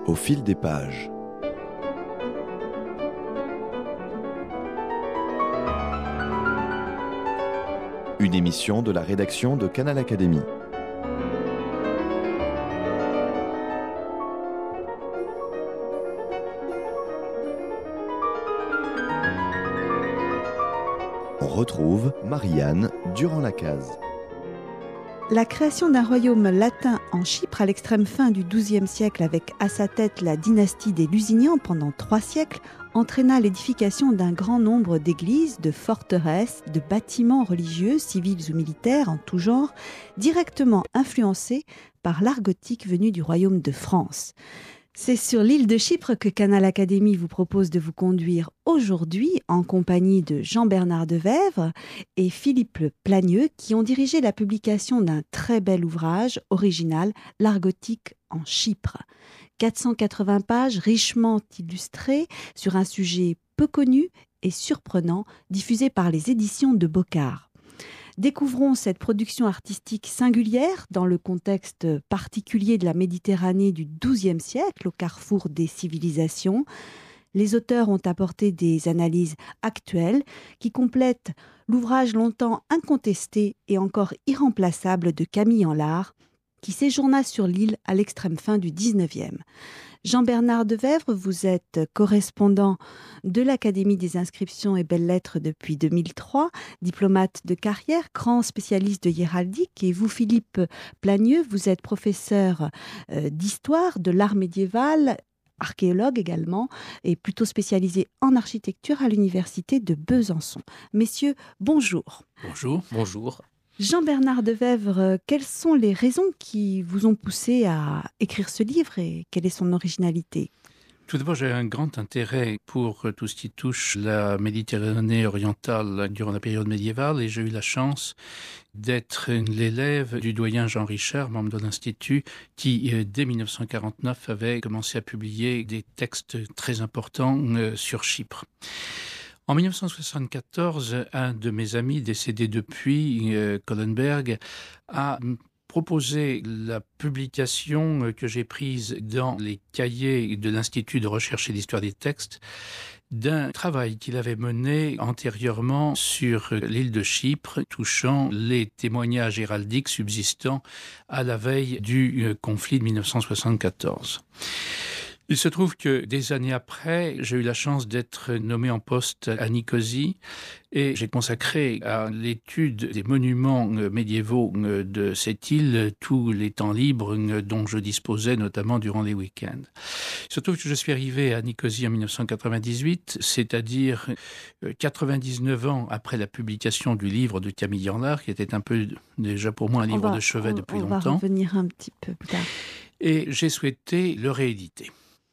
Au fil des pages. Une émission de la rédaction de Canal Académie. On retrouve Marianne durant la case. La création d'un royaume latin en Chypre à l'extrême fin du XIIe siècle, avec à sa tête la dynastie des Lusignan pendant 3 siècles, entraîna l'édification d'un grand nombre d'églises, de forteresses, de bâtiments religieux, civils ou militaires en tout genre, directement influencés par l'art gothique venu du royaume de France. C'est sur l'île de Chypre que Canal Académie vous propose de vous conduire aujourd'hui en compagnie de Jean-Bernard Devèvre et Philippe Plagneux qui ont dirigé la publication d'un très bel ouvrage original, L'art gothique en Chypre. 480 pages richement illustrées sur un sujet peu connu et surprenant, diffusé par les éditions de Bocard. Découvrons cette production artistique singulière dans le contexte particulier de la Méditerranée du XIIe siècle, au carrefour des civilisations. Les auteurs ont apporté des analyses actuelles qui complètent l'ouvrage longtemps incontesté et encore irremplaçable de Camille Enlard, qui séjourna sur l'île à l'extrême fin du XIXe. Jean-Bernard Devèvre, vous êtes correspondant de l'Académie des inscriptions et belles-lettres depuis 2003, diplomate de carrière, grand spécialiste de hiéraldique, et vous, Philippe Plagneux, vous êtes professeur d'histoire de l'art médiéval, archéologue également, et plutôt spécialisé en architecture à l'université de Besançon. Messieurs, bonjour. Bonjour. Jean-Bernard Devèvre, quelles sont les raisons qui vous ont poussé à écrire ce livre et quelle est son originalité ? Tout d'abord, j'ai un grand intérêt pour tout ce qui touche la Méditerranée orientale durant la période médiévale et j'ai eu la chance d'être l'élève du doyen Jean Richard, membre de l'Institut, qui, dès 1949, avait commencé à publier des textes très importants sur Chypre. En 1974, un de mes amis décédé depuis, Kohlenberg, a proposé la publication que j'ai prise dans les cahiers de l'Institut de recherche et d'histoire des textes d'un travail qu'il avait mené antérieurement sur l'île de Chypre, touchant les témoignages héraldiques subsistant à la veille du conflit de 1974. Il se trouve que des années après, j'ai eu la chance d'être nommé en poste à Nicosie et j'ai consacré à l'étude des monuments médiévaux de cette île tous les temps libres dont je disposais, notamment durant les week-ends. Il se trouve que je suis arrivé à Nicosie en 1998, c'est-à-dire 99 ans après la publication du livre de Camille Enlard, qui était un peu déjà pour moi un livre de chevet depuis longtemps. On va revenir un petit peu plus tard. Et j'ai souhaité le rééditer.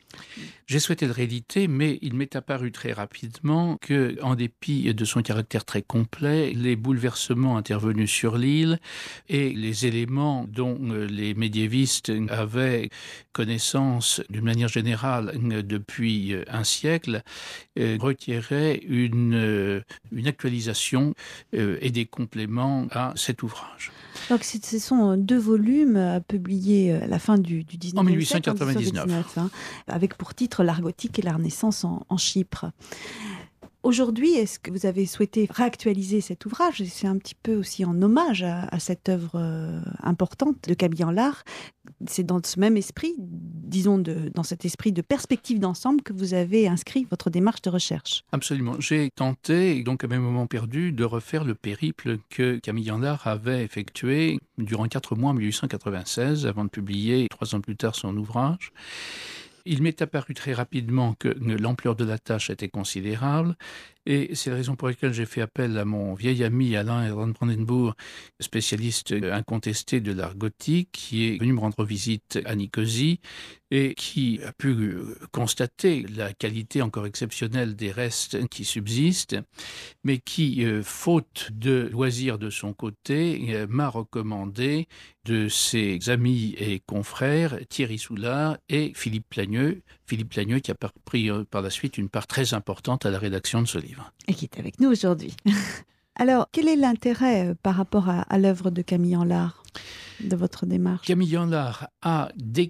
Mais il m'est apparu très rapidement que, en dépit de son caractère très complet, les bouleversements intervenus sur l'île et les éléments dont les médiévistes avaient connaissance d'une manière générale depuis un siècle requéraient une actualisation et des compléments à cet ouvrage. Donc ce sont 2 volumes publiés à la fin du 19e en 1899. Siècle, avec pour titre L'art gothique et la Renaissance en Chypre. Aujourd'hui, est-ce que vous avez souhaité réactualiser cet ouvrage ? C'est un petit peu aussi en hommage à cette œuvre importante de Camille Enlard. C'est dans ce même esprit, disons dans cet esprit de perspective d'ensemble que vous avez inscrit votre démarche de recherche. Absolument. J'ai tenté, donc à mes moments perdus, de refaire le périple que Camille Enlard avait effectué durant 4 mois en 1896, avant de publier 3 ans plus tard son ouvrage. Il m'est apparu très rapidement que l'ampleur de la tâche était considérable et c'est la raison pour laquelle j'ai fait appel à mon vieil ami Alain Ehrenbrandenburg, spécialiste incontesté de l'art gothique, qui est venu me rendre visite à Nicosie et qui a pu constater la qualité encore exceptionnelle des restes qui subsistent, mais qui, faute de loisirs de son côté, m'a recommandé de ses amis et confrères Thierry Soulard et Philippe Plagneux qui a pris par la suite une part très importante à la rédaction de ce livre. Et qui est avec nous aujourd'hui. Alors, quel est l'intérêt par rapport à l'œuvre de Camille Enlard de votre démarche ? Camille Enlard a décrit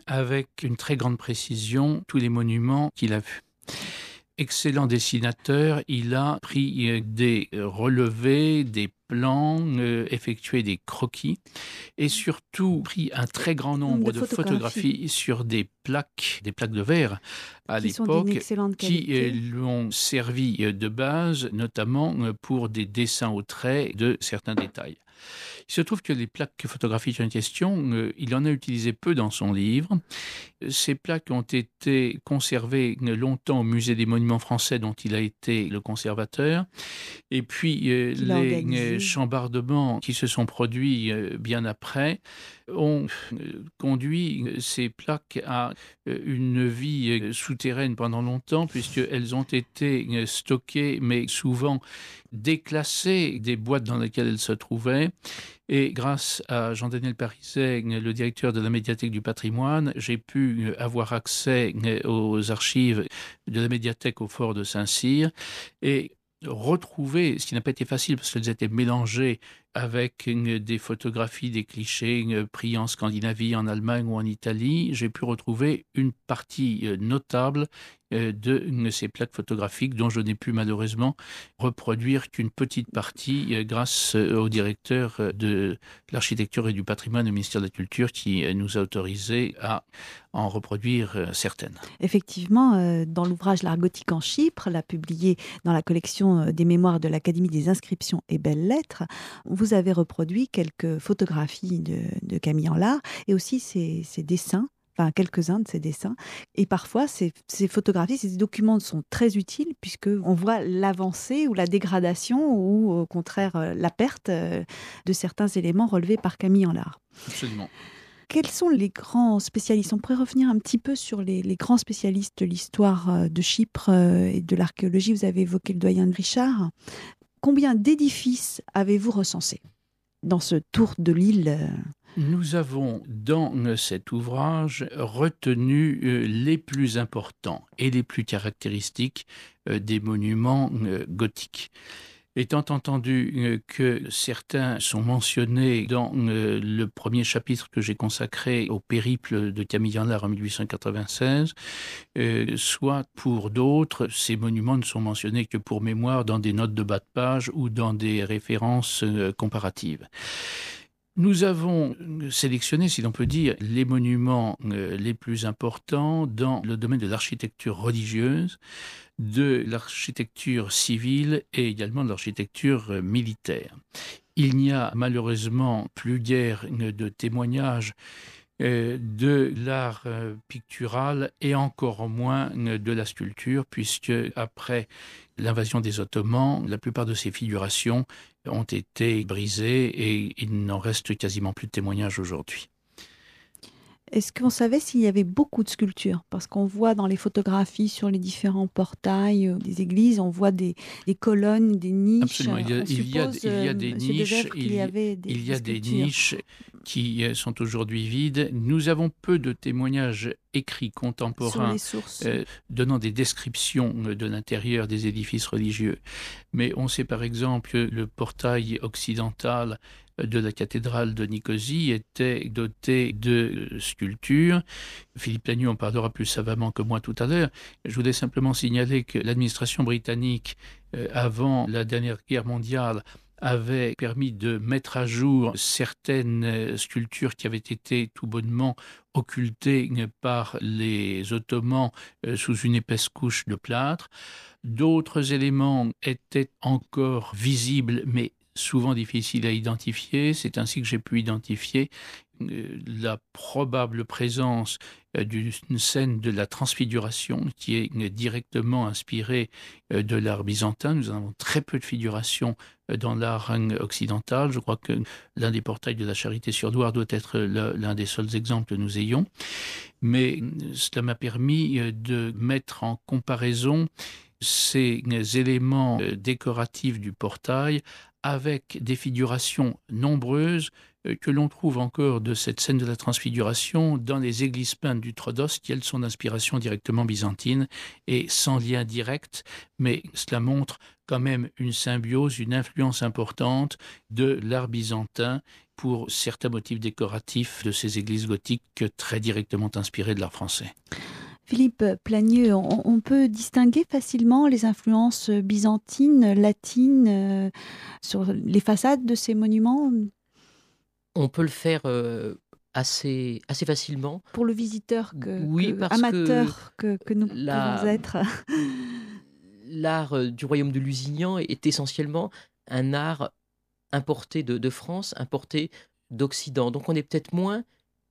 avec une très grande précision tous les monuments qu'il a vus. Excellent dessinateur, il a pris des relevés, des plans, effectué des croquis et surtout pris un très grand nombre de photographies sur des plaques de verre à l'époque qui lui ont servi de base notamment pour des dessins au trait de certains détails. Il se trouve que les plaques photographiques en question, il en a utilisé peu dans son livre. Ces plaques ont été conservées longtemps au Musée des Monuments Français dont il a été le conservateur. Et puis les chambardements qui se sont produits bien après ont conduit ces plaques à une vie souterraine pendant longtemps puisqu'elles ont été stockées mais souvent déclassées des boîtes dans lesquelles elles se trouvaient. Et grâce à Jean-Daniel Parizet, le directeur de la médiathèque du patrimoine, j'ai pu avoir accès aux archives de la médiathèque au fort de Saint-Cyr et retrouver, ce qui n'a pas été facile parce qu'elles étaient mélangées avec des photographies, des clichés pris en Scandinavie, en Allemagne ou en Italie, j'ai pu retrouver une partie notable de ces plaques photographiques dont je n'ai pu malheureusement reproduire qu'une petite partie grâce au directeur de l'architecture et du patrimoine au ministère de la Culture qui nous a autorisé à en reproduire certaines. Effectivement, dans l'ouvrage L'art gothique en Chypre, l'a publié dans la collection des mémoires de l'Académie des inscriptions et belles-lettres, vous avez reproduit quelques photographies de Camille Enlard et aussi ses dessins, enfin quelques-uns de ses dessins. Et parfois, ces photographies, ces documents sont très utiles puisqu'on voit l'avancée ou la dégradation ou au contraire la perte de certains éléments relevés par Camille Enlard. Absolument. Quels sont les grands spécialistes ? On pourrait revenir un petit peu sur les grands spécialistes de l'histoire de Chypre et de l'archéologie. Vous avez évoqué le doyen de Richard. Combien d'édifices avez-vous recensés dans ce tour de l'île ? Nous avons dans cet ouvrage retenu les plus importants et les plus caractéristiques des monuments gothiques. Étant entendu que certains sont mentionnés dans le premier chapitre que j'ai consacré au périple de Camille Enlard en 1896, soit pour d'autres, ces monuments ne sont mentionnés que pour mémoire dans des notes de bas de page ou dans des références comparatives. Nous avons sélectionné, si l'on peut dire, les monuments les plus importants dans le domaine de l'architecture religieuse, de l'architecture civile et également de l'architecture militaire. Il n'y a malheureusement plus guère de témoignages de l'art pictural et encore moins de la sculpture, puisque après l'invasion des Ottomans, la plupart de ces figurations ont été brisées et il n'en reste quasiment plus de témoignages aujourd'hui. Est-ce qu'on savait s'il y avait beaucoup de sculptures ? Parce qu'on voit dans les photographies sur les différents portails des églises, on voit des colonnes, des niches. Absolument, il y a des niches, il y a des niches qui sont aujourd'hui vides. Nous avons peu de témoignages écrits contemporains donnant des descriptions de l'intérieur des édifices religieux. Mais on sait par exemple que le portail occidental de la cathédrale de Nicosie était doté de sculptures. Philippe Lagneau en parlera plus savamment que moi tout à l'heure. Je voulais simplement signaler que l'administration britannique, avant la dernière guerre mondiale, avait permis de mettre à jour certaines sculptures qui avaient été tout bonnement occultées par les Ottomans sous une épaisse couche de plâtre. D'autres éléments étaient encore visibles, mais souvent difficiles à identifier. C'est ainsi que j'ai pu identifier la probable présence d'une scène de la transfiguration qui est directement inspirée de l'art byzantin. Nous avons très peu de figurations dans l'art occidental. Je crois que l'un des portails de la Charité-sur-Loire doit être l'un des seuls exemples que nous ayons. Mais cela m'a permis de mettre en comparaison ces éléments décoratifs du portail avec des figurations nombreuses que l'on trouve encore de cette scène de la Transfiguration dans les églises peintes du Troodos, qui elles sont d'inspiration directement byzantine et sans lien direct, mais cela montre quand même une symbiose, une influence importante de l'art byzantin pour certains motifs décoratifs de ces églises gothiques très directement inspirées de l'art français. Philippe Plagneux, on peut distinguer facilement les influences byzantines, latines sur les façades de ces monuments? On peut le faire assez facilement. Pour le visiteur Oui, parce amateur que nous pouvons être. L'art du royaume de Lusignan est essentiellement un art importé de France, importé d'Occident. Donc on est peut-être moins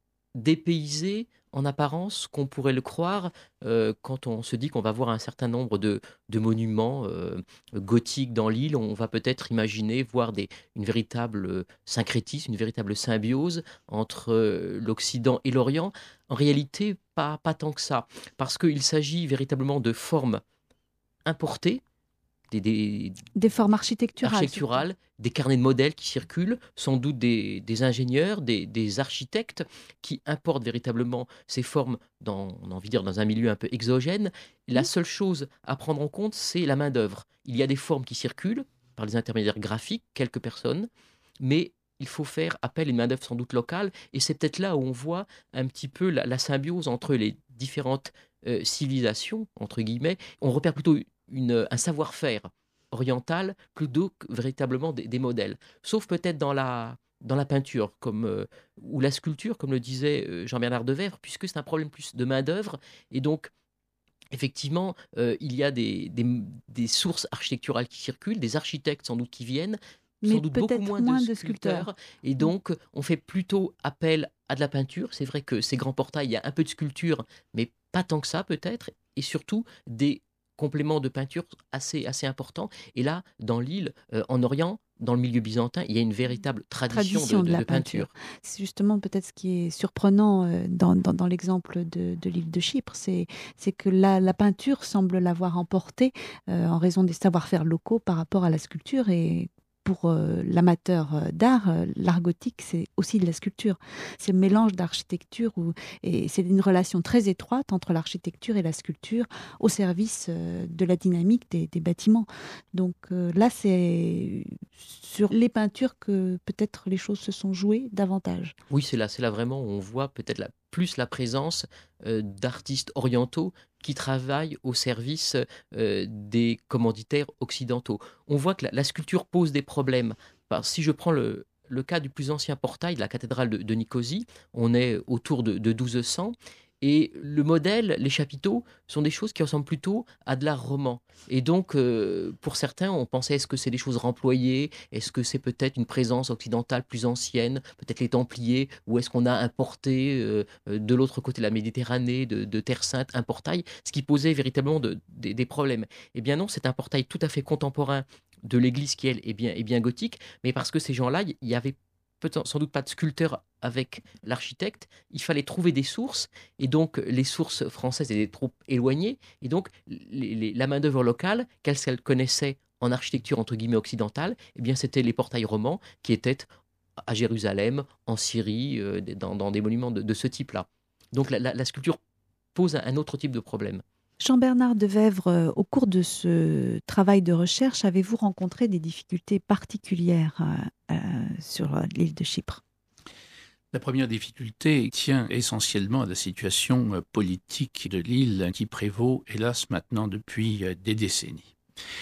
dépaysé en apparence qu'on pourrait le croire quand on se dit qu'on va voir un certain nombre de monuments gothiques dans l'île. On va peut-être imaginer voir une véritable syncrétisme, une véritable symbiose entre l'Occident et l'Orient. En réalité, pas tant que ça, parce qu'il s'agit véritablement de formes importées, des formes architecturales, des carnets de modèles qui circulent, sans doute des ingénieurs, des architectes qui importent véritablement ces formes on a envie de dire, dans un milieu un peu exogène. La seule chose à prendre en compte, c'est la main-d'œuvre. Il y a des formes qui circulent par les intermédiaires graphiques, quelques personnes, mais il faut faire appel à une main-d'œuvre sans doute locale, et c'est peut-être là où on voit un petit peu la symbiose entre les différentes civilisations, entre guillemets. On repère plutôt un savoir-faire oriental plutôt que véritablement des modèles. Sauf peut-être dans la peinture ou la sculpture, comme le disait Jean-Bernard Devèvre, puisque c'est un problème plus de main-d'œuvre. Et donc, effectivement, il y a des sources architecturales qui circulent, des architectes sans doute qui viennent, sans doute beaucoup moins de sculpteurs. Et donc, on fait plutôt appel à de la peinture. C'est vrai que ces grands portails, il y a un peu de sculpture, mais pas tant que ça peut-être. Et surtout, des compléments de peinture assez importants. Et là, dans l'île, en Orient, dans le milieu byzantin, il y a une véritable tradition de peinture. C'est justement peut-être ce qui est surprenant dans l'exemple de l'île de Chypre, c'est que la peinture semble l'avoir emporté en raison des savoir-faire locaux par rapport à la sculpture. Et pour l'amateur d'art, l'art gothique, c'est aussi de la sculpture. C'est le mélange d'architecture et c'est une relation très étroite entre l'architecture et la sculpture au service de la dynamique des bâtiments. Donc là, c'est sur les peintures que peut-être les choses se sont jouées davantage. Oui, c'est là vraiment où on voit peut-être plus la présence d'artistes orientaux qui travaillent au service des commanditaires occidentaux. On voit que la sculpture pose des problèmes. Si je prends le cas du plus ancien portail de la cathédrale de Nicosie, on est autour de 1200, et le modèle, les chapiteaux, sont des choses qui ressemblent plutôt à de l'art roman. Et donc, pour certains, on pensait, est-ce que c'est des choses remployées? Est-ce que c'est peut-être une présence occidentale plus ancienne, peut-être les Templiers? Ou est-ce qu'on a importé de l'autre côté de la Méditerranée, de Terre Sainte, un portail? Ce qui posait véritablement des problèmes. Eh bien non, c'est un portail tout à fait contemporain de l'église qui, elle, est bien gothique, mais parce que ces gens-là, il y avait sans doute pas de sculpteur avec l'architecte, il fallait trouver des sources, et donc les sources françaises étaient trop éloignées, et donc la main-d'œuvre locale, qu'elle connaissait en architecture entre guillemets occidentale, eh bien c'était les portails romans qui étaient à Jérusalem, en Syrie, dans des monuments de ce type-là. Donc la sculpture pose un autre type de problème. Jean-Bernard Devèvre, au cours de ce travail de recherche, avez-vous rencontré des difficultés particulières sur l'île de Chypre? La première difficulté tient essentiellement à la situation politique de l'île qui prévaut, hélas, maintenant depuis des décennies.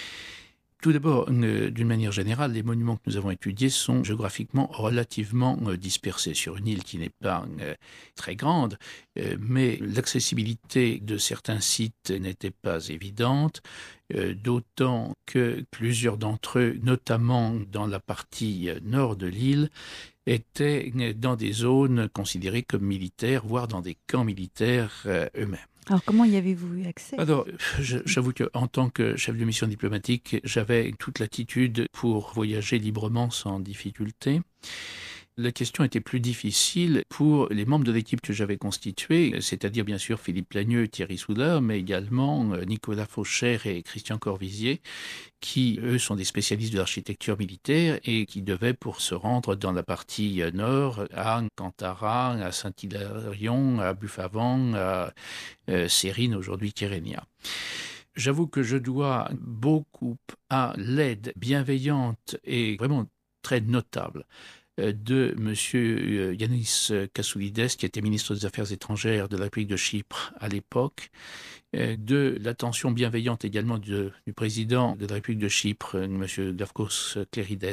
Tout d'abord, d'une manière générale, les monuments que nous avons étudiés sont géographiquement relativement dispersés sur une île qui n'est pas très grande, mais l'accessibilité de certains sites n'était pas évidente, d'autant que plusieurs d'entre eux, notamment dans la partie nord de l'île, étaient dans des zones considérées comme militaires, voire dans des camps militaires eux-mêmes. Alors, comment y avez-vous eu accès? Alors, j'avoue qu'en tant que chef de mission diplomatique, j'avais toute latitude pour voyager librement sans difficulté. La question était plus difficile pour les membres de l'équipe que j'avais constituée, c'est-à-dire bien sûr Philippe Plagneux, Thierry Soudard, mais également Nicolas Fauchère et Christian Corvisier, qui, eux, sont des spécialistes de l'architecture militaire et qui devaient, pour se rendre dans la partie nord, à Cantara, à Saint-Hilarion, à Buffavant, à Sérine, aujourd'hui Kérénia. J'avoue que je dois beaucoup à l'aide bienveillante et vraiment très notable de M. Yannis Kasoulides, qui était ministre des Affaires étrangères de la République de Chypre à l'époque, de l'attention bienveillante également du président de la République de Chypre, M. Davkos Klérides,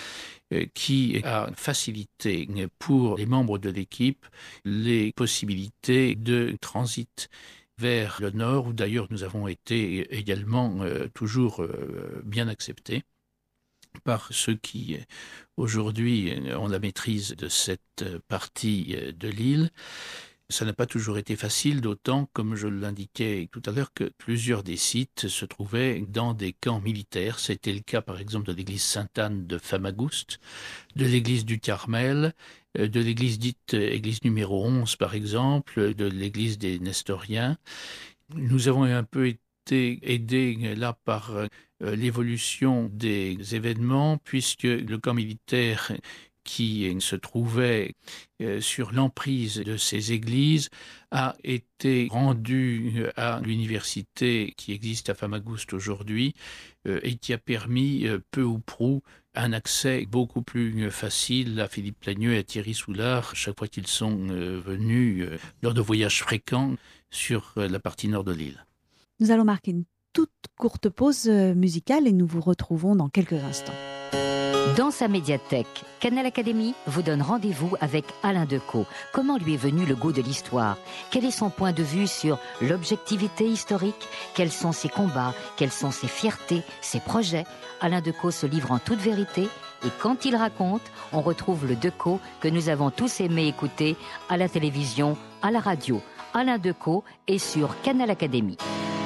qui a facilité pour les membres de l'équipe les possibilités de transit vers le nord, où d'ailleurs nous avons été également toujours bien acceptés par ceux qui aujourd'hui ont la maîtrise de cette partie de l'île. Ça n'a pas toujours été facile, d'autant, comme je l'indiquais tout à l'heure, que plusieurs des sites se trouvaient dans des camps militaires. C'était le cas, par exemple, de l'église Sainte-Anne de Famagouste, de l'église du Carmel, de l'église dite église numéro 11, par exemple, de l'église des Nestoriens. Nous avons un peu été aidés là par l'évolution des événements, puisque le camp militaire qui se trouvait sur l'emprise de ces églises a été rendu à l'université qui existe à Famagouste aujourd'hui et qui a permis peu ou prou un accès beaucoup plus facile à Philippe Plagneux et à Thierry Soulard chaque fois qu'ils sont venus lors de voyages fréquents sur la partie nord de l'île. Nous allons marquer une toute courte pause musicale et nous vous retrouvons dans quelques instants. Dans sa médiathèque, Canal Académie vous donne rendez-vous avec Alain Decaux. Comment lui est venu le goût de l'histoire? Quel est son point de vue sur l'objectivité historique? Quels sont ses combats? Quelles sont ses fiertés, ses projets? Alain Decaux se livre en toute vérité et quand il raconte, on retrouve le Decaux que nous avons tous aimé écouter à la télévision, à la radio. Alain Decaux est sur Canal Académie.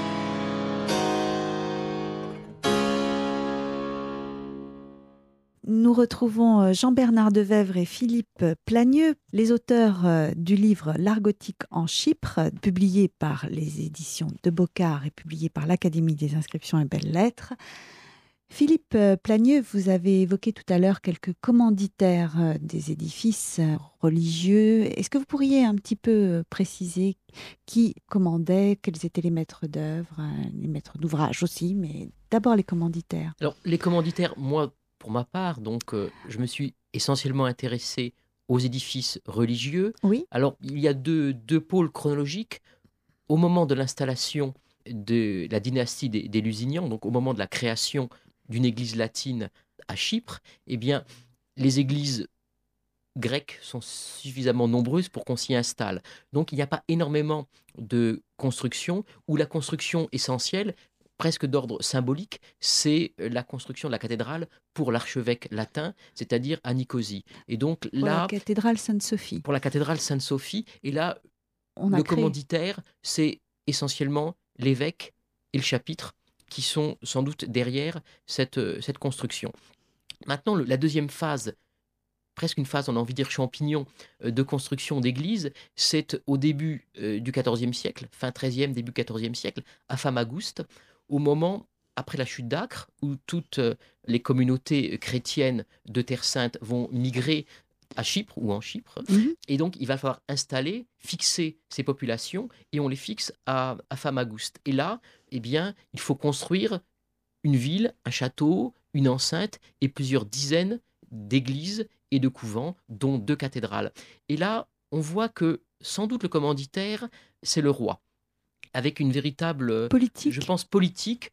Nous retrouvons Jean-Bernard Devèvre et Philippe Plagneux, les auteurs du livre L'art gothique en Chypre, publié par les éditions de Bocard et publié par l'Académie des inscriptions et belles-lettres. Philippe Plagneux, vous avez évoqué tout à l'heure quelques commanditaires des édifices religieux. Est-ce que vous pourriez un petit peu préciser qui commandait, quels étaient les maîtres d'œuvre, les maîtres d'ouvrage aussi, mais d'abord les commanditaires? Alors, les commanditaires, moi, pour ma part, donc, je me suis essentiellement intéressé aux édifices religieux. Oui. Alors, il y a deux pôles chronologiques. Au moment de l'installation de la dynastie des Lusignan, donc au moment de la création d'une église latine à Chypre, eh bien, les églises grecques sont suffisamment nombreuses pour qu'on s'y installe. Donc, il n'y a pas énormément de construction, ou la construction essentielle, presque d'ordre symbolique, c'est la construction de la cathédrale pour l'archevêque latin, c'est-à-dire à Nicosie. Et donc là, pour la cathédrale Sainte-Sophie. Pour la cathédrale Sainte-Sophie. Et là, le commanditaire, c'est essentiellement l'évêque et le chapitre qui sont sans doute derrière cette construction. Maintenant, la deuxième phase, presque une phase, on a envie de dire champignon, de construction d'église, c'est au début du XIVe siècle, fin XIIIe, début XIVe siècle, à Famagouste, au moment, après la chute d'Acre, où toutes les communautés chrétiennes de Terre Sainte vont migrer à Chypre ou en Chypre. Et donc, il va falloir fixer ces populations, et on les fixe à Famagouste. Et là, eh bien, il faut construire une ville, un château, une enceinte et plusieurs dizaines d'églises et de couvents, dont 2 cathédrales. Et là, on voit que, sans doute, le commanditaire, c'est le roi, avec une véritable, politique. Je pense, politique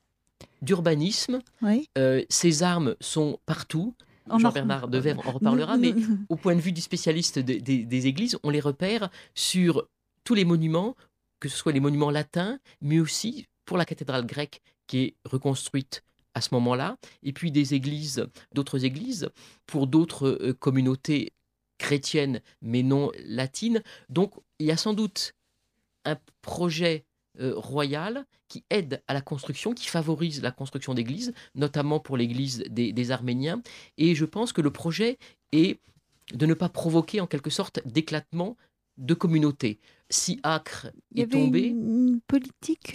d'urbanisme. Oui. Ces armes sont partout. Jean-Bernard Devèvre en reparlera, mais au point de vue du spécialiste des églises, on les repère sur tous les monuments, que ce soit les monuments latins, mais aussi pour la cathédrale grecque qui est reconstruite à ce moment-là, et puis d'autres églises, pour d'autres communautés chrétiennes, mais non latines. Donc, il y a sans doute un projet royal qui aide à la construction, qui favorise la construction d'églises, notamment pour l'église des Arméniens. Et je pense que le projet est de ne pas provoquer en quelque sorte d'éclatement de communautés. Si Acre Il y est avait tombé... une politique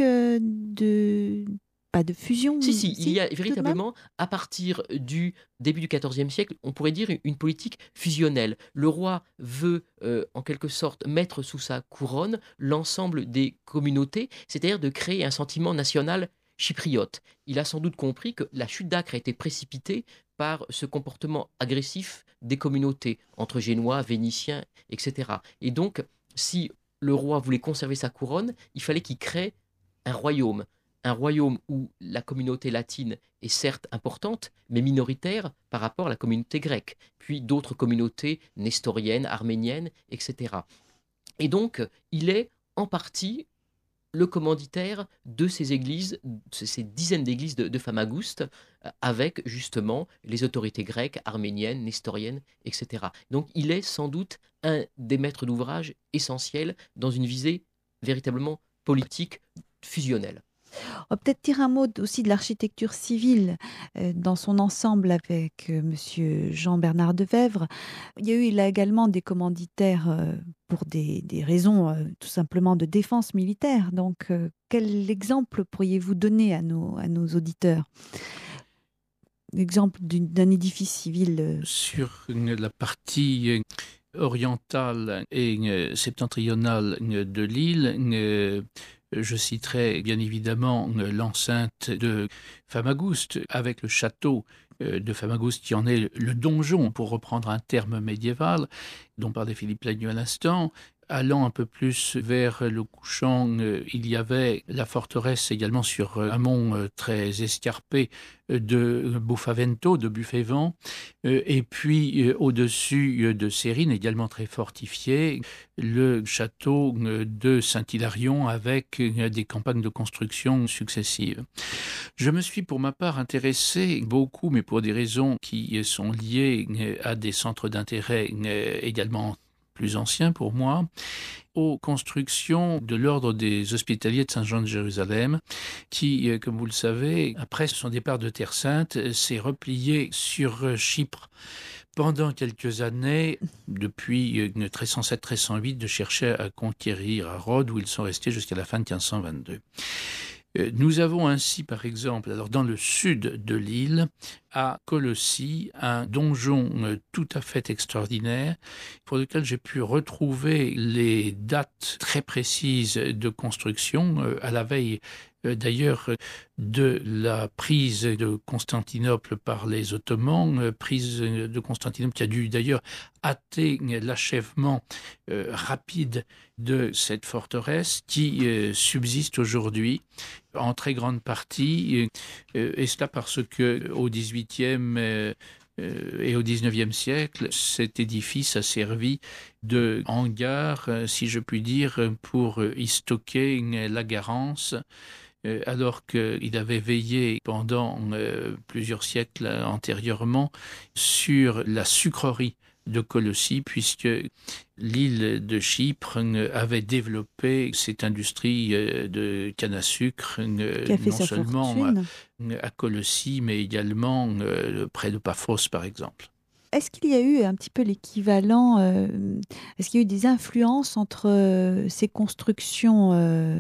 pas de fusion. Si, il y a tout de même. véritablement, à partir du début du XIVe siècle, on pourrait dire une politique fusionnelle. Le roi veut, en quelque sorte, mettre sous sa couronne l'ensemble des communautés, c'est-à-dire de créer un sentiment national chypriote. Il a sans doute compris que la chute d'Acre a été précipitée par ce comportement agressif des communautés, entre Génois, Vénitiens, etc. Et donc, si le roi voulait conserver sa couronne, il fallait qu'il crée un royaume où la communauté latine est certes importante, mais minoritaire par rapport à la communauté grecque, puis d'autres communautés nestoriennes, arméniennes, etc. Et donc, il est en partie le commanditaire de ces églises, ces dizaines d'églises de Famagouste, avec justement les autorités grecques, arméniennes, nestoriennes, etc. Donc, il est sans doute un des maîtres d'ouvrage essentiels dans une visée véritablement politique fusionnelle. On va peut-être dire un mot aussi de l'architecture civile dans son ensemble avec Monsieur Jean-Bernard Devèvre. Il y a eu là également des commanditaires pour des raisons tout simplement de défense militaire. Donc, quel exemple pourriez-vous donner à nos auditeurs? L'exemple d'un édifice civil Sur la partie orientale et septentrionale de l'île, je citerai bien évidemment l'enceinte de Famagouste avec le château de Famagouste qui en est le donjon, pour reprendre un terme médiéval dont parlait Philippe Lagneau à l'instant. Allant un peu plus vers le couchant, il y avait la forteresse également sur un mont très escarpé de Buffavento, de Buffévent, et puis au-dessus de Sérine, également très fortifié, le château de Saint-Hilarion avec des campagnes de construction successives. Je me suis pour ma part intéressé beaucoup, mais pour des raisons qui sont liées à des centres d'intérêt également plus anciens pour moi, aux constructions de l'ordre des Hospitaliers de Saint-Jean de Jérusalem, qui, comme vous le savez, après son départ de Terre Sainte, s'est replié sur Chypre pendant quelques années, depuis 1307-1308, de chercher à conquérir à Rhodes, où ils sont restés jusqu'à la fin de 1522. Nous avons ainsi, par exemple, alors dans le sud de l'île, à Colossie, un donjon tout à fait extraordinaire, pour lequel j'ai pu retrouver les dates très précises de construction, à la veille d'ailleurs de la prise de Constantinople par les Ottomans, prise de Constantinople qui a dû d'ailleurs hâter l'achèvement rapide de cette forteresse qui subsiste aujourd'hui en très grande partie, et cela parce que au XVIIIe et au XIXe siècle, cet édifice a servi de hangar, si je puis dire, pour y stocker la garance, alors qu'il avait veillé pendant plusieurs siècles antérieurement sur la sucrerie de Colossie, puisque l'île de Chypre avait développé cette industrie de canne à sucre, non seulement à Colossie, mais également près de Paphos, par exemple. Est-ce qu'il y a eu un petit peu l'équivalent, est-ce qu'il y a eu des influences entre ces constructions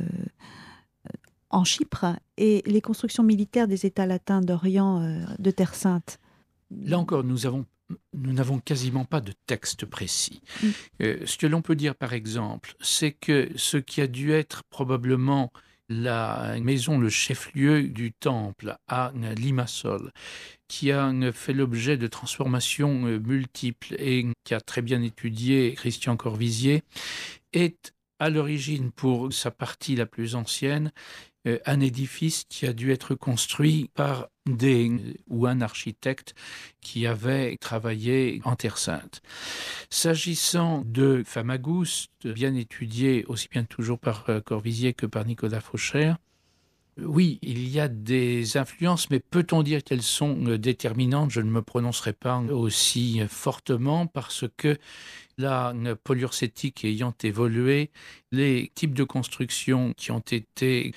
en Chypre et les constructions militaires des États latins d'Orient de Terre Sainte? Là encore, nous n'avons quasiment pas de texte précis. Ce que l'on peut dire, par exemple, c'est que ce qui a dû être probablement la maison, le chef-lieu du temple à Limassol, qui a fait l'objet de transformations multiples et qui a très bien étudié Christian Corvisier, est à l'origine, pour sa partie la plus ancienne, un édifice qui a dû être construit par un architecte qui avait travaillé en Terre Sainte. S'agissant de Famagouste, bien étudié aussi bien toujours par Corvisier que par Nicolas Fauchère, oui, il y a des influences, mais peut-on dire qu'elles sont déterminantes? Je ne me prononcerai pas aussi fortement parce que la polyurcétique ayant évolué, les types de construction qui ont été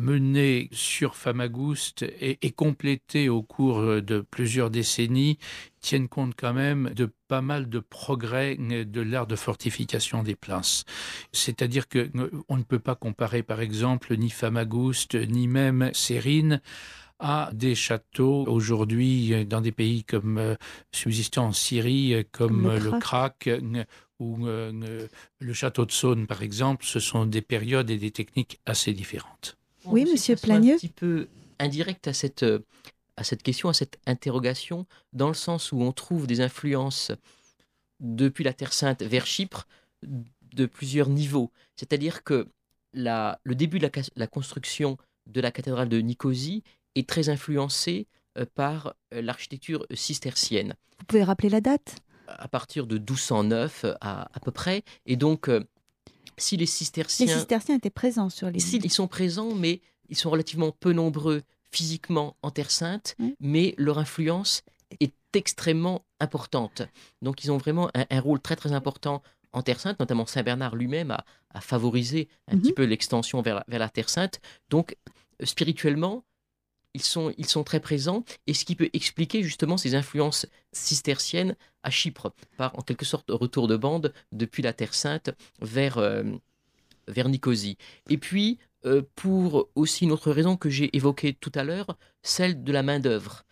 menés sur Famagouste et complétés au cours de plusieurs décennies tiennent compte quand même de pas mal de progrès de l'art de fortification des places. C'est-à-dire qu'on ne peut pas comparer, par exemple, ni Famagouste, ni même Sérine à des châteaux aujourd'hui dans des pays comme subsistant en Syrie, comme le Krak ou le château de Saône, par exemple. Ce sont des périodes et des techniques assez différentes. Oui, monsieur Plagneux. Plagneux. Un petit peu indirect à cette question, à cette interrogation, dans le sens où on trouve des influences depuis la Terre Sainte vers Chypre de plusieurs niveaux. C'est-à-dire que le début de la construction de la cathédrale de Nicosie est très influencé par l'architecture cistercienne. Vous pouvez rappeler la date ? À partir de 1209 à peu près. Et donc, si les cisterciens... Les cisterciens étaient présents sur l'île. Ils sont présents, mais ils sont relativement peu nombreux physiquement en Terre Sainte, mais leur influence est extrêmement importante. Donc, ils ont vraiment un rôle très, très important en Terre Sainte, notamment Saint Bernard lui-même a favorisé un petit peu l'extension vers la Terre Sainte. Donc, spirituellement, ils sont très présents, et ce qui peut expliquer justement ces influences cisterciennes à Chypre, par en quelque sorte retour de bande depuis la Terre Sainte vers Nicosie. Et puis, pour aussi une autre raison que j'ai évoquée tout à l'heure, celle de la main-d'œuvre.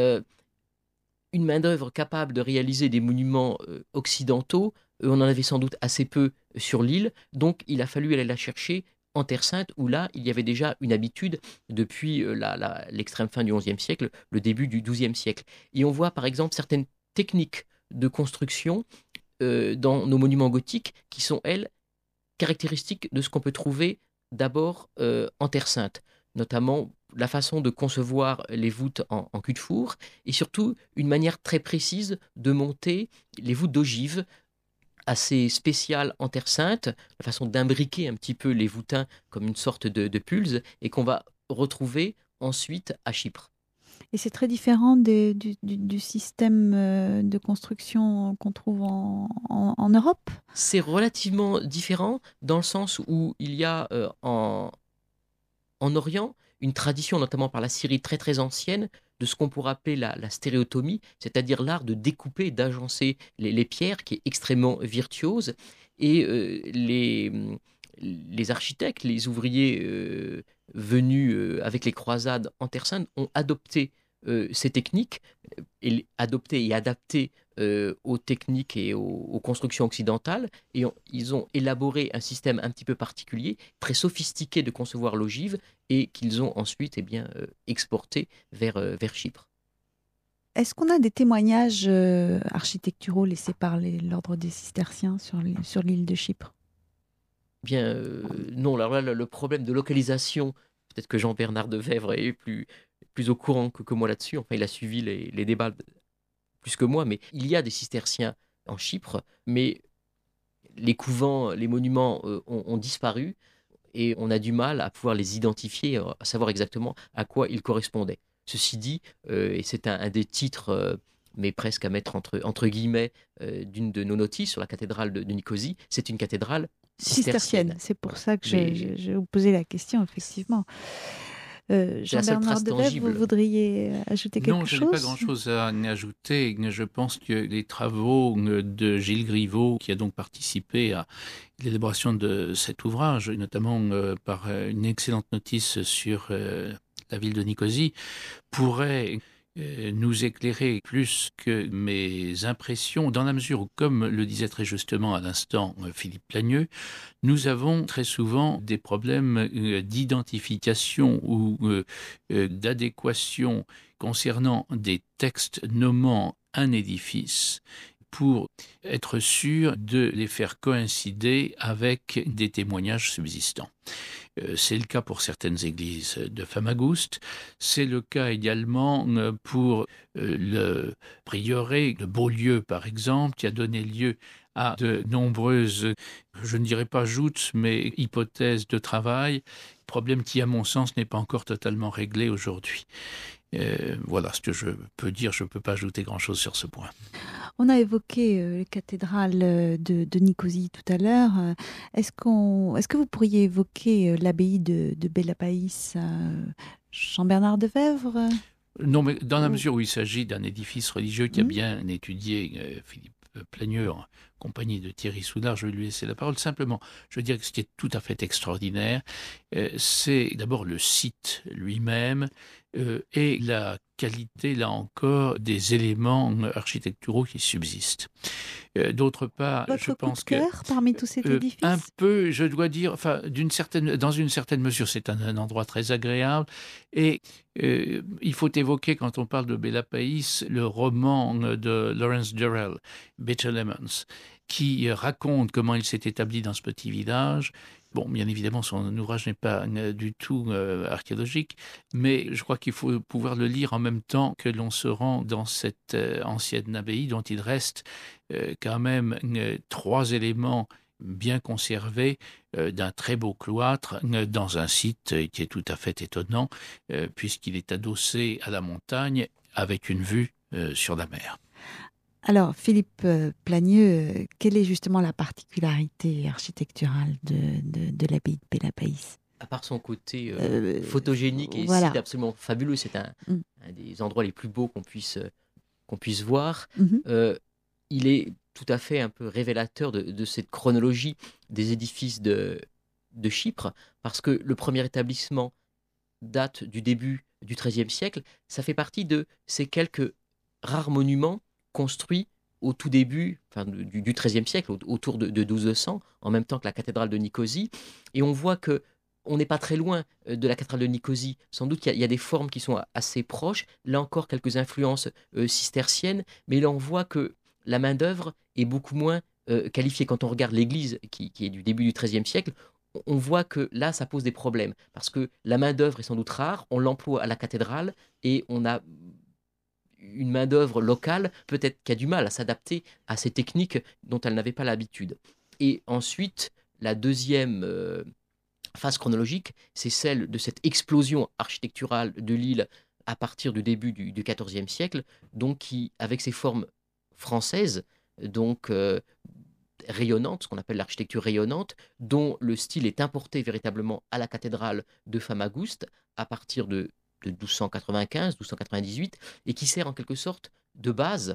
Une main-d'œuvre capable de réaliser des monuments occidentaux, on en avait sans doute assez peu sur l'île, donc il a fallu aller la chercher en Terre Sainte, où là, il y avait déjà une habitude depuis l'extrême fin du XIe siècle, le début du XIIe siècle. Et on voit par exemple certaines techniques de construction dans nos monuments gothiques qui sont, elles, caractéristiques de ce qu'on peut trouver d'abord en Terre Sainte, notamment la façon de concevoir les voûtes en cul-de-four, et surtout une manière très précise de monter les voûtes d'ogive, assez spéciale en Terre Sainte, la façon d'imbriquer un petit peu les voûtins comme une sorte de pulse, et qu'on va retrouver ensuite à Chypre. Et c'est très différent du système de construction qu'on trouve en Europe ? C'est relativement différent dans le sens où il y a en Orient une tradition, notamment par la Syrie très très ancienne, de ce qu'on pourrait appeler la stéréotomie, c'est-à-dire l'art de découper, d'agencer les pierres, qui est extrêmement virtuose. Et les architectes, les ouvriers venus avec les croisades en Terre Sainte ont adopté ces techniques, adoptées et adaptées aux techniques et aux constructions occidentales, et ils ont élaboré un système un petit peu particulier, très sophistiqué de concevoir l'ogive, et qu'ils ont ensuite exporté vers Chypre. Est-ce qu'on a des témoignages architecturaux laissés par l'ordre des cisterciens sur l'île de Chypre ? Bien, non. Alors là, le problème de localisation, peut-être que Jean-Bernard Devèvre est plus au courant que moi là-dessus. Enfin, il a suivi les débats plus que moi, mais il y a des cisterciens en Chypre, mais les couvents, les monuments ont disparu, et on a du mal à pouvoir les identifier, à savoir exactement à quoi ils correspondaient. Ceci dit, et c'est un des titres, mais presque à mettre entre guillemets, d'une de nos notices sur la cathédrale de Nicosie, c'est une cathédrale cistercienne. C'est pour ça que je vous posais la question, effectivement. Jean-Bernard Devèvre, vous voudriez ajouter quelque chose ? Non, je n'ai pas grand-chose à ajouter. Je pense que les travaux de Gilles Griveau, qui a donc participé à l'élaboration de cet ouvrage, notamment par une excellente notice sur la ville de Nicosie, pourraient nous éclairer plus que mes impressions, dans la mesure où, comme le disait très justement à l'instant Philippe Plagneux, nous avons très souvent des problèmes d'identification ou d'adéquation concernant des textes nommant un édifice pour être sûr de les faire coïncider avec des témoignages subsistants. C'est le cas pour certaines églises de Famagouste, c'est le cas également pour le prieuré de Beaulieu, par exemple, qui a donné lieu à de nombreuses, je ne dirais pas joutes, mais hypothèses de travail, problème qui, à mon sens, n'est pas encore totalement réglé aujourd'hui. Voilà ce que je peux dire, je ne peux pas ajouter grand-chose sur ce point. On a évoqué la cathédrale de Nicosie tout à l'heure. Est-ce que vous pourriez évoquer l'abbaye de Bélapaïs, Jean-Bernard Devèvre ? Non, mais dans la mesure où il s'agit d'un édifice religieux qui a bien étudié Philippe Plagneux, en compagnie de Thierry Soudard, je vais lui laisser la parole. Simplement, je veux dire que ce qui est tout à fait extraordinaire, c'est d'abord le site lui-même et la qualité, là encore, des éléments architecturaux qui subsistent. D'autre part, Votre je pense coup de cœur parmi tous ces édifices un peu, je dois dire, enfin, dans une certaine mesure, c'est un endroit très agréable. Et il faut évoquer, quand on parle de Bella Pays, le roman de Lawrence Durrell, Bitter Lemons, qui raconte comment il s'est établi dans ce petit village. Bon, bien évidemment, son ouvrage n'est pas du tout archéologique, mais je crois qu'il faut pouvoir le lire en même temps que l'on se rend dans cette ancienne abbaye dont il reste quand même 3 éléments bien conservés d'un très beau cloître dans un site qui est tout à fait étonnant puisqu'il est adossé à la montagne avec une vue sur la mer. Alors, Philippe Plagneux, quelle est justement la particularité architecturale de l'abbaye de Bella Pays? À part son côté photogénique et voilà. site absolument fabuleux, c'est un des endroits les plus beaux qu'on puisse voir. Il est tout à fait un peu révélateur de cette chronologie des édifices de Chypre, parce que le premier établissement date du début du XIIIe siècle. Ça fait partie de ces quelques rares monuments construit au tout début du XIIIe siècle, autour de 1200, en même temps que la cathédrale de Nicosie. Et on voit que on n'est pas très loin de la cathédrale de Nicosie. Sans doute qu'il y a des formes qui sont assez proches. Là encore, quelques influences cisterciennes. Mais là, on voit que la main-d'œuvre est beaucoup moins qualifiée. Quand on regarde l'église, qui est du début du XIIIe siècle, on voit que là, ça pose des problèmes. Parce que la main-d'œuvre est sans doute rare. On l'emploie à la cathédrale et on a une main-d'œuvre locale, peut-être qui a du mal à s'adapter à ces techniques dont elle n'avait pas l'habitude. Et ensuite, la deuxième phase chronologique, c'est celle de cette explosion architecturale de l'île à partir du début du XIVe siècle, donc qui, avec ses formes françaises, donc rayonnantes, ce qu'on appelle l'architecture rayonnante, dont le style est importé véritablement à la cathédrale de Famagouste à partir de 1295, 1298, et qui sert en quelque sorte de base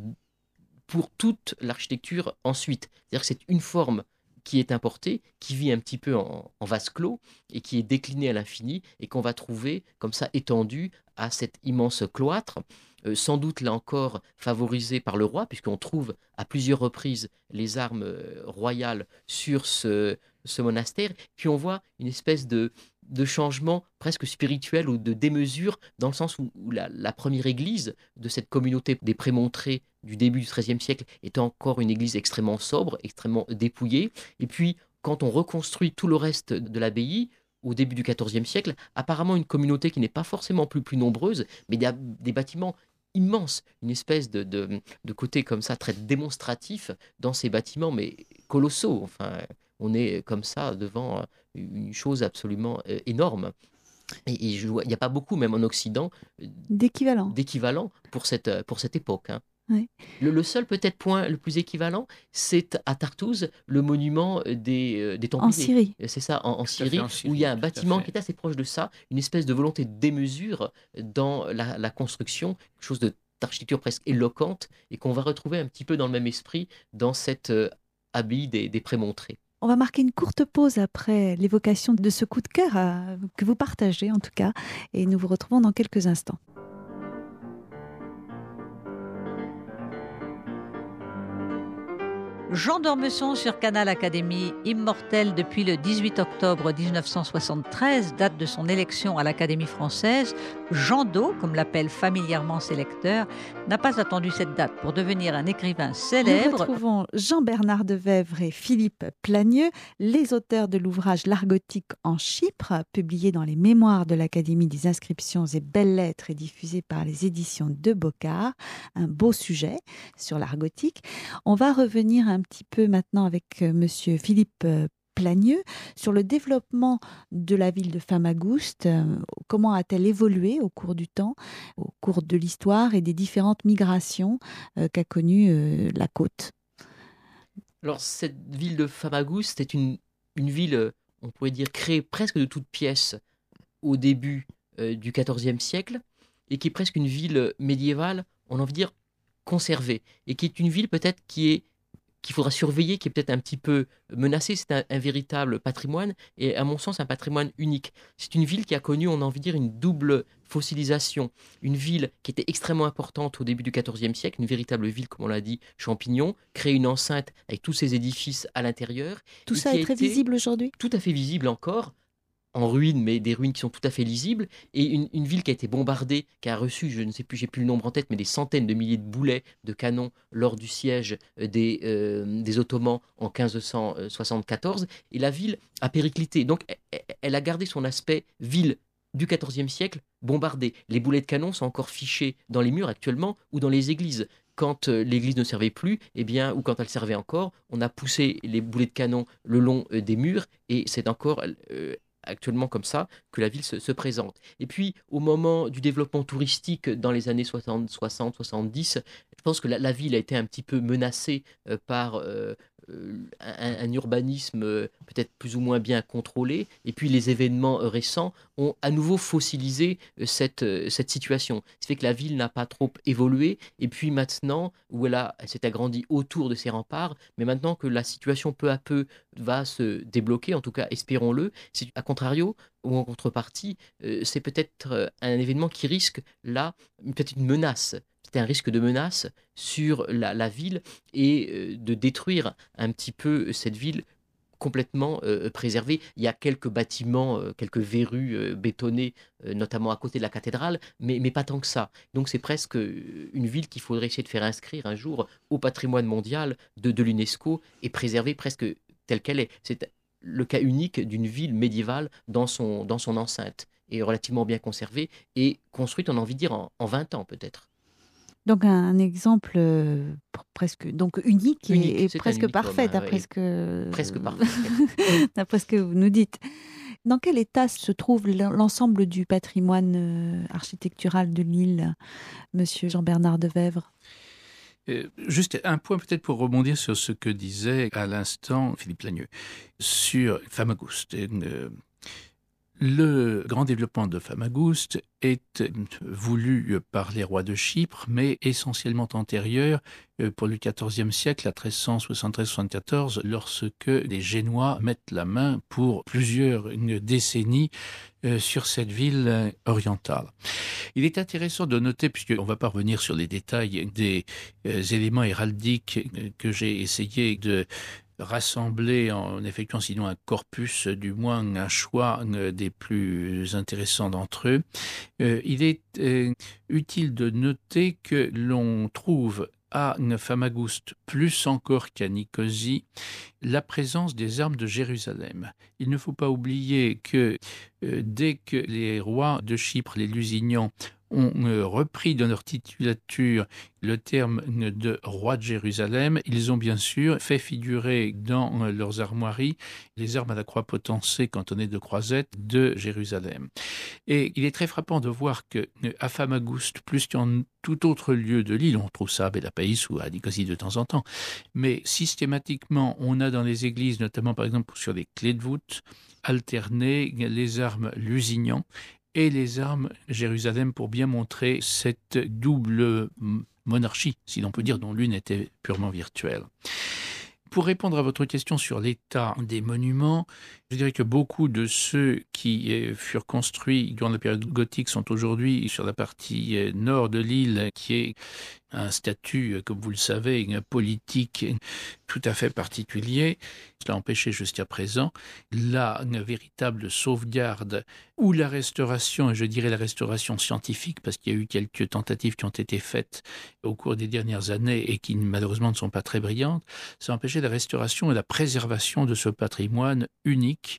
pour toute l'architecture ensuite. C'est-à-dire que c'est une forme qui est importée, qui vit un petit peu en vase clos, et qui est déclinée à l'infini, et qu'on va trouver comme ça étendue à cet immense cloître, sans doute là encore favorisé par le roi, puisqu'on trouve à plusieurs reprises les armes royales sur ce monastère, puis on voit une espèce de changement presque spirituel ou de démesure, dans le sens où la première église de cette communauté des Prémontrés du début du XIIIe siècle est encore une église extrêmement sobre, extrêmement dépouillée. Et puis, quand on reconstruit tout le reste de l'abbaye, au début du XIVe siècle, apparemment une communauté qui n'est pas forcément plus nombreuse, mais des bâtiments immenses, une espèce de côté comme ça très démonstratif dans ces bâtiments, mais colossaux. Enfin, on est comme ça devant une chose absolument énorme. Et il n'y a pas beaucoup, même en Occident, d'équivalent pour cette époque. Hein. Ouais. Le seul peut-être point le plus équivalent, c'est à Tartouse, le monument des Templiers. En Syrie. C'est ça, en Syrie, où il y a un bâtiment qui est assez proche de ça, une espèce de volonté de démesure dans la construction, quelque chose d'architecture presque éloquente, et qu'on va retrouver un petit peu dans le même esprit dans cette abbaye des Prémontrés. On va marquer une courte pause après l'évocation de ce coup de cœur que vous partagez en tout cas, et nous vous retrouvons dans quelques instants. Jean d'Ormesson sur Canal Académie, immortel depuis le 18 octobre 1973, date de son élection à l'Académie française. Jean d'O, comme l'appellent familièrement ses lecteurs, n'a pas attendu cette date pour devenir un écrivain célèbre. Nous retrouvons Jean-Bernard Devèvre et Philippe Plagneux, les auteurs de l'ouvrage L'art gothique en Chypre, publié dans les mémoires de l'Académie des inscriptions et belles-lettres et diffusé par les éditions de Bocard. Un beau sujet sur l'art gothique. On va revenir un petit peu maintenant avec monsieur Philippe Plagneux sur le développement de la ville de Famagouste. Comment a-t-elle évolué au cours du temps, au cours de l'histoire et des différentes migrations qu'a connues la côte? Alors, cette ville de Famagouste est une ville, on pourrait dire, créée presque de toutes pièces au début du XIVe siècle. et qui est presque une ville médiévale, on a envie de dire conservée, et qui est une ville peut-être qu'il faudra surveiller, qui est peut-être un petit peu menacée. C'est un véritable patrimoine, et à mon sens un patrimoine unique. C'est une ville qui a connu, on a envie de dire, une double fossilisation. Une ville qui était extrêmement importante au début du XIVe siècle, une véritable ville, comme on l'a dit, champignon, créer une enceinte avec tous ces édifices à l'intérieur. Tout ça est très visible aujourd'hui ? Tout à fait visible encore, en ruines, mais des ruines qui sont tout à fait lisibles, et une ville qui a été bombardée, qui a reçu, je ne sais plus, j'ai plus le nombre en tête, mais des centaines de milliers de boulets de canons lors du siège des Ottomans en 1574, et la ville a périclité. Donc elle a gardé son aspect ville du XIVe siècle bombardée. Les boulets de canon sont encore fichés dans les murs actuellement ou dans les églises. Quand l'église ne servait plus, eh bien, ou quand elle servait encore, on a poussé les boulets de canon le long des murs, et c'est encore actuellement comme ça que la ville se présente. Et puis, au moment du développement touristique dans les années 60, 70, je pense que la ville a été un petit peu menacée par un urbanisme peut-être plus ou moins bien contrôlé, et puis les événements récents ont à nouveau fossilisé cette situation. Ce fait que la ville n'a pas trop évolué, et puis maintenant, où elle s'est agrandie autour de ses remparts, mais maintenant que la situation peu à peu va se débloquer, en tout cas espérons-le, c'est à contrario, ou en contrepartie, c'est peut-être un événement qui risque là, peut-être une menace. C'est un risque de menace sur la ville, et de détruire un petit peu cette ville complètement préservée. Il y a quelques bâtiments, quelques verrues bétonnées, notamment à côté de la cathédrale, mais pas tant que ça. Donc c'est presque une ville qu'il faudrait essayer de faire inscrire un jour au patrimoine mondial de l'UNESCO, et préserver presque telle qu'elle est. C'est le cas unique d'une ville médiévale dans son enceinte, et relativement bien conservée, et construite, on a envie de dire, en 20 ans peut-être. Donc un exemple presque donc unique et presque parfait d'après ce que presque parfait. d'après ce que vous nous dites. Dans quel état se trouve l'ensemble du patrimoine architectural de l'île, Monsieur Jean-Bernard Devèvre ? Juste un point peut-être pour rebondir sur ce que disait à l'instant Philippe Lagneux sur Famagouste. Le grand développement de Famagouste est voulu par les rois de Chypre, mais essentiellement antérieur pour le XIVe siècle, à 1373-74, lorsque les Génois mettent la main pour plusieurs décennies sur cette ville orientale. Il est intéressant de noter, puisqu'on ne va pas revenir sur les détails des éléments héraldiques que j'ai essayé de rassembler en effectuant sinon un corpus, du moins un choix des plus intéressants d'entre eux. Il est utile de noter que l'on trouve à Famagouste, plus encore qu'à Nicosie, la présence des armes de Jérusalem. Il ne faut pas oublier que dès que les rois de Chypre, les Lusignans, ont repris dans leur titulature le terme de roi de Jérusalem, ils ont bien sûr fait figurer dans leurs armoiries les armes à la croix potencée cantonnée de croisette de Jérusalem. Et il est très frappant de voir qu'à Famagouste, plus qu'en tout autre lieu de l'île, on trouve ça à Bélapaïs ou à Nicosie de temps en temps, mais systématiquement, on a dans les églises, notamment par exemple sur les clés de voûte, alterné les armes Lusignan et les armes Jérusalem pour bien montrer cette double monarchie, si l'on peut dire, dont l'une était purement virtuelle. Pour répondre à votre question sur l'état des monuments, je dirais que beaucoup de ceux qui furent construits durant la période gothique sont aujourd'hui sur la partie nord de l'île, qui est un statut, comme vous le savez, politique tout à fait particulier. Cela a empêché jusqu'à présent la véritable sauvegarde ou la restauration, et je dirais la restauration scientifique, parce qu'il y a eu quelques tentatives qui ont été faites au cours des dernières années et qui malheureusement ne sont pas très brillantes. Ça a empêché la restauration et la préservation de ce patrimoine unique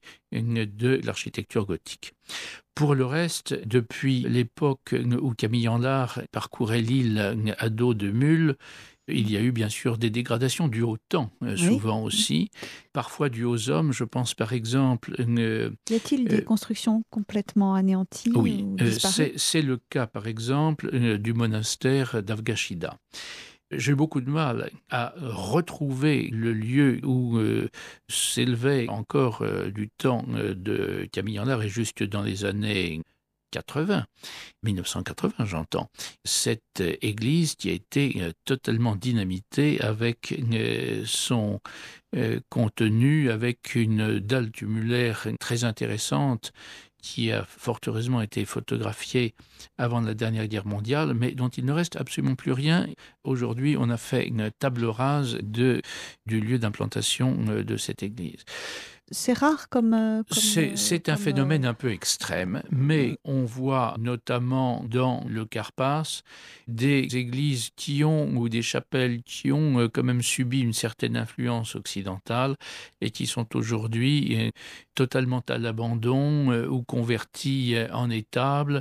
de l'architecture gothique. Pour le reste, depuis l'époque où Camille Anlard parcourait l'île à dos de mule, il y a eu bien sûr des dégradations dues au temps, souvent aussi, parfois dues aux hommes. Je pense par exemple... Y a-t-il des constructions complètement anéanties? Oui, ou c'est le cas par exemple du monastère d'Avgashida. J'ai eu beaucoup de mal à retrouver le lieu où s'élevait encore du temps de Camille Anlard et jusque dans les années 1980 j'entends, cette église qui a été totalement dynamitée avec son contenu, avec une dalle tumulaire très intéressante qui a fort heureusement été photographiée avant la dernière guerre mondiale, mais dont il ne reste absolument plus rien. Aujourd'hui, on a fait une table rase du lieu d'implantation de cette église. C'est rare C'est un phénomène un peu extrême, mais on voit notamment dans le Carpasse des églises ou des chapelles qui ont quand même subi une certaine influence occidentale et qui sont aujourd'hui totalement à l'abandon ou converties en étables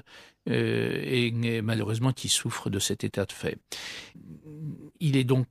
et malheureusement qui souffrent de cet état de fait. Il est donc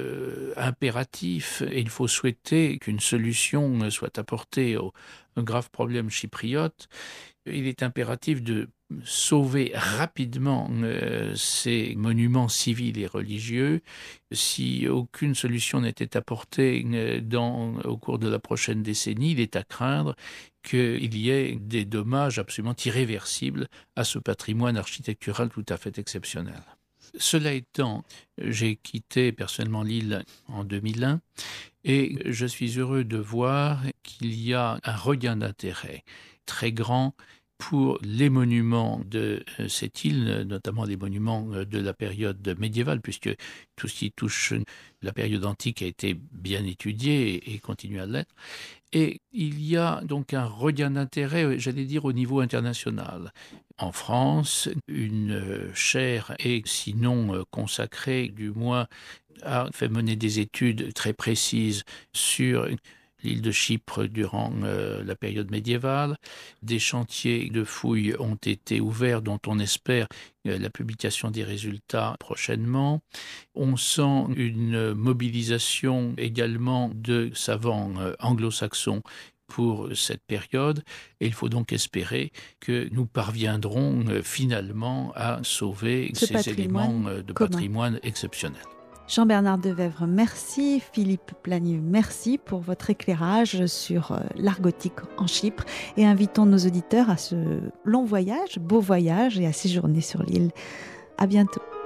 impératif et il faut souhaiter qu'une solution soit apportée au grave problème chypriote. Il est impératif de sauver rapidement ces monuments civils et religieux. Si aucune solution n'était apportée au cours de la prochaine décennie, il est à craindre qu'il y ait des dommages absolument irréversibles à ce patrimoine architectural tout à fait exceptionnel. Cela étant, j'ai quitté personnellement l'île en 2001 et je suis heureux de voir qu'il y a un regain d'intérêt très grand pour les monuments de cette île, notamment les monuments de la période médiévale, puisque tout ce qui touche la période antique a été bien étudié et continue à l'être. Et il y a donc un regain d'intérêt, j'allais dire, au niveau international. En France, une chaire est sinon consacrée, du moins a fait mener des études très précises sur l'île de Chypre durant la période médiévale. Des chantiers de fouilles ont été ouverts dont on espère la publication des résultats prochainement. On sent une mobilisation également de savants anglo-saxons pour cette période et il faut donc espérer que nous parviendrons finalement à sauver ces éléments de patrimoine exceptionnel. Jean-Bernard Devèvre, merci. Philippe Plagneux, merci pour votre éclairage sur l'art gothique en Chypre et invitons nos auditeurs à ce long voyage, beau voyage et à séjourner sur l'île. À bientôt.